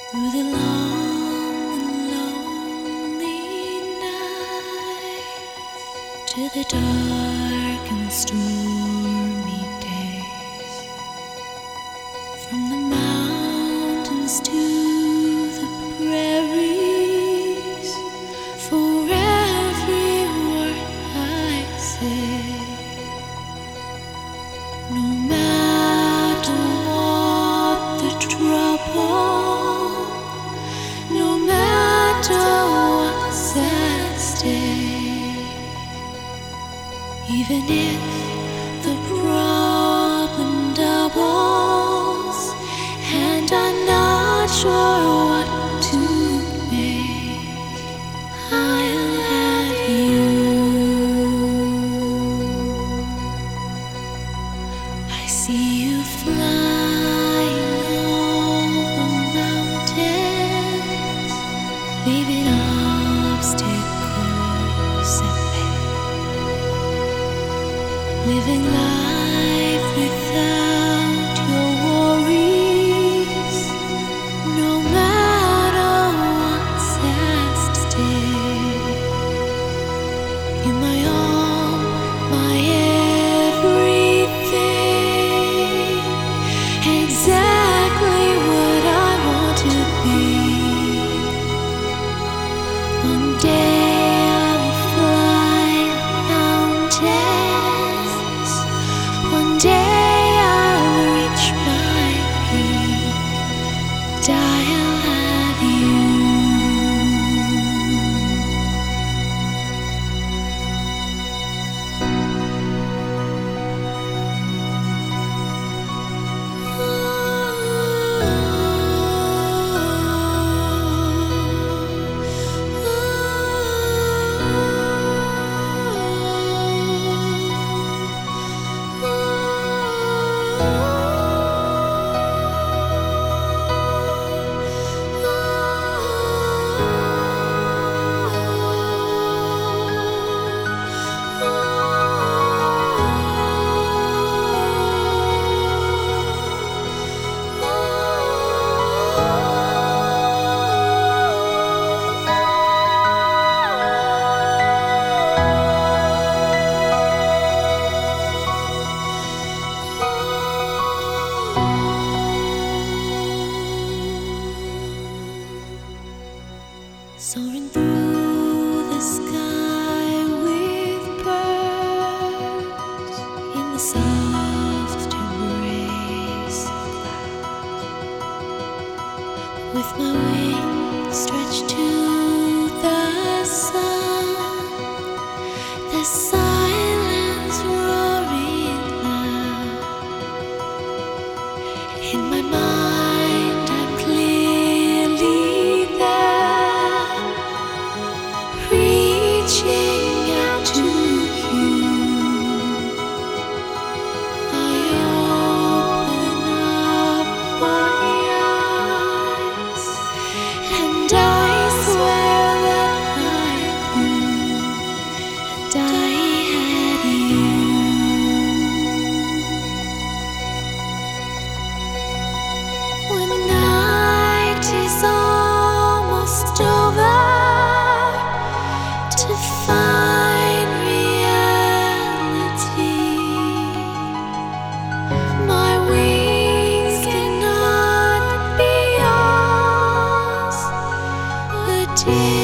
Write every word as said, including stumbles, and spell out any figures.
Through the long and lonely night, to the dark and stormy days, from the mountains to the prairies, for every word I say, no matter what the trouble, no matter what's at stake, even if the problem doubles and I'm not sure what to make, I'll have you. I see you flying over mountains, leaving obstacles at bay, living life without your worries, no matter what's at stake. You're my all, my everything, exactly what I want to be. One day I will fly mountains, one day I'll reach my peak, and I'll have you. Soaring through the sky with birds in the soft embrace of clouds, with my wings stretched to the sun, the silence roaring loud. In my mind I'm clearly there, reaching out to you. I open up my eyes, and I swear that I knew, and I had you. When the night is almost over, to find reality, my wings cannot be yours, but